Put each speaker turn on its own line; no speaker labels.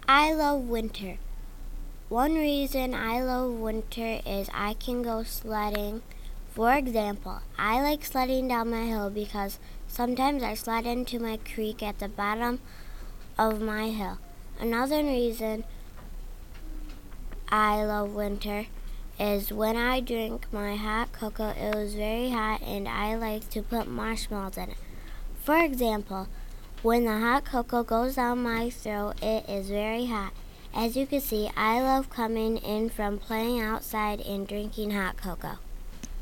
I love winter. One reason I love winter is I can go sledding. For example, I like sledding down my hill because sometimes I slide into my creek at the bottom of my hill. Another reason I love winter is when I drink my hot cocoa, it was very hot and I like to put marshmallows in it. For example, when the hot cocoa goes down my throat, it is very hot. As you can see, I love coming in from playing outside and drinking hot cocoa.